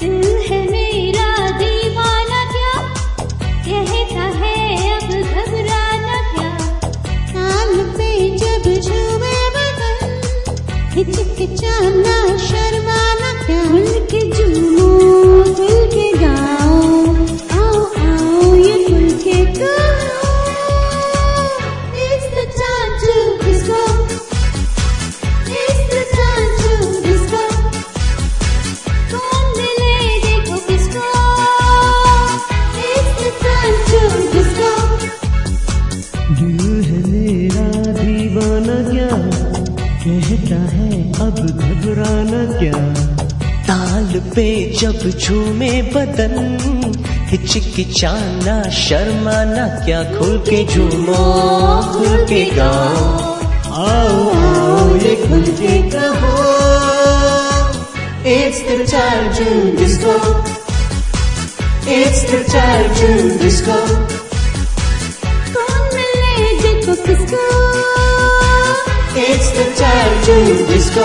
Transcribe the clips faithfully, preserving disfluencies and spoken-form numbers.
दिल है मेरा दीवाना क्या, कहता है अब घबराना क्या। ताल पे जब झूमे बदन, हिचकिचाना शर्माना क्या। खुल के झूमो खुल के गाओ, आओ आओ ये खुल के गाओ। It's the time to disco, it's the time to disco। कौन मिले देखो किसको, it's the time to disco। दिल है मेरा दीवाना क्या, कहता है अब घबराना क्या। ताल पे जब झूमे बदन, हिचकिचाना शर्माना क्या। खुल के झूमो खुल के गाओ, आओ आओ ये खुल के कहो। It's the time to disco, it's the time to disco। कौन मिले देखो किसको, It's the time to disco।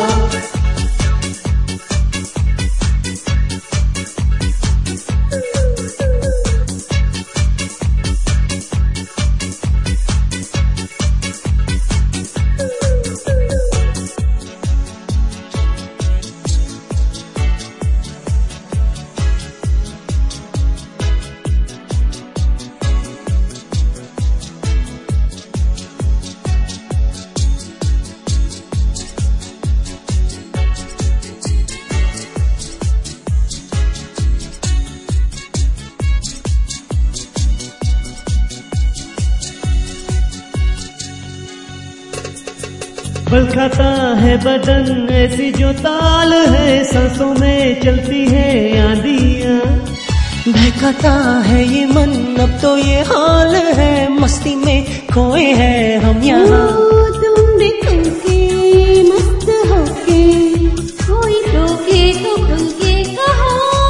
बल खाता है बदन ऐसी जो ताल है, सांसों में चलती है आंधियां। बहकाता है ये मन अब तो ये हाल है, मस्ती में खोए हैं हम यहाँ। तुम भी खुल के मस्त होके, कोई टोके तो खुल के कहो।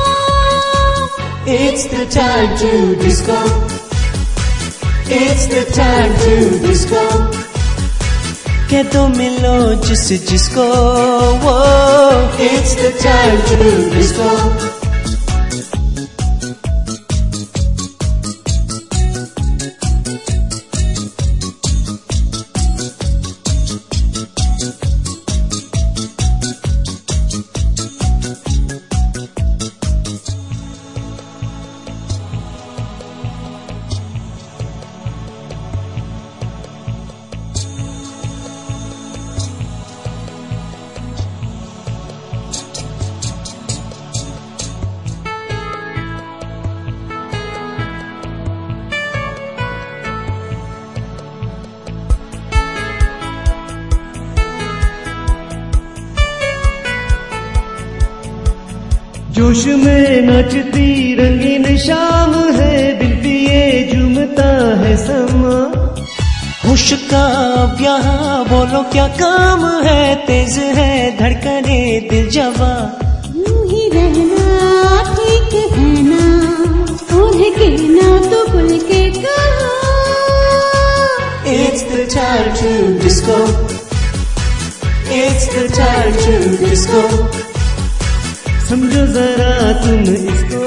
It's the time to disco, it's the time to disco। कह दो मिलो जिस जिसको, वो It's the time to disco। जोश में नाचती रंगीन शाम है, दिल भी ये झूमता है समा। होश का अब यहाँ बोलो क्या काम है, तेज है धड़कने दिल जवा। यूं ही रहना ठीक है ना, ओढ़ के ना तो खुल के कहो। It's the time to disco, it's the time to disco। समझो जरा तुम इसको,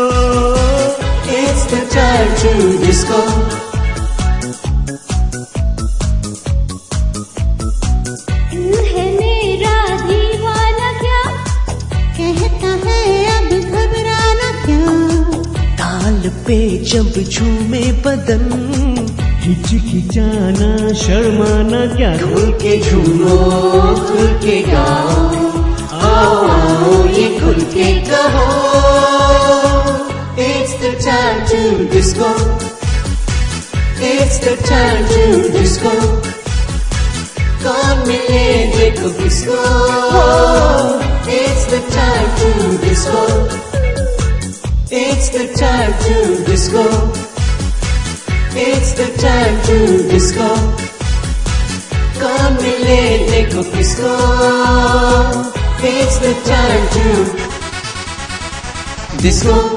It's the time to disco। दिल है मेरा दीवाना क्या, कहता है अब घबराना क्या। ताल पे जब झूमे बदन, हिचकिचाना शर्माना क्या। खुल के झूमो खुल के गाओ, आओ आओ ये खुल के कहो। It's the time to disco, it's the time to disco। कौन मिले देखो किसको, It's the time to disco, it's the time to disco, it's the time to disco। कौन मिले देखो किसको, It's the time to disco।